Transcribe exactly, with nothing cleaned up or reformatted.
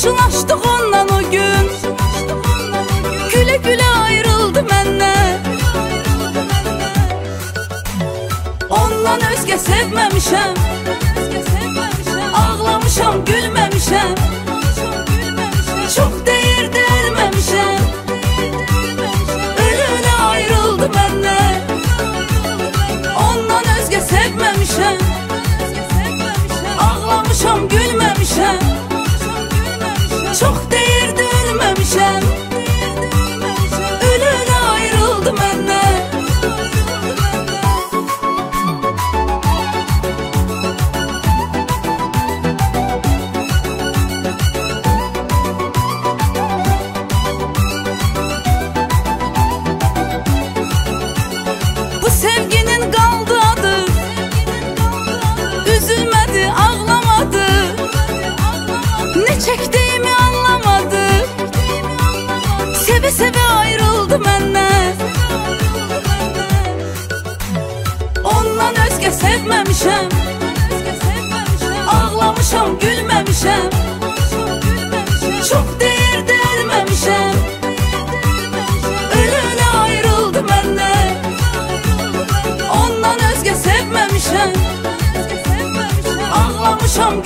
Qarşılaşdıq ondan o gün, gülə gülə ayrıldı məndən. Ondan özgə sevməmişəm, ağlamışam, gülməmişəm. Çox deyirdi, ölməmişəm, ölünə ayrıldı məndən. Ondan özgə sevməmişəm, ağlamışam, gülməmişəm. Çox deyirdi, ölməmişəm, ölünə ayrıldı məndən. Bu sevginin qaldı adı, üzülmədi, ağlamadı. Ne çəkdiyimi anlamadı, sevə-sevə ayrıldı məndən. Ondan özgə sevməmişəm, ağlamışam, gülməmişəm. Çox deyirdi, ölməmişəm, ölünə ayrıldı məndən. Ondan özgə sevməmişəm, ağlamışam,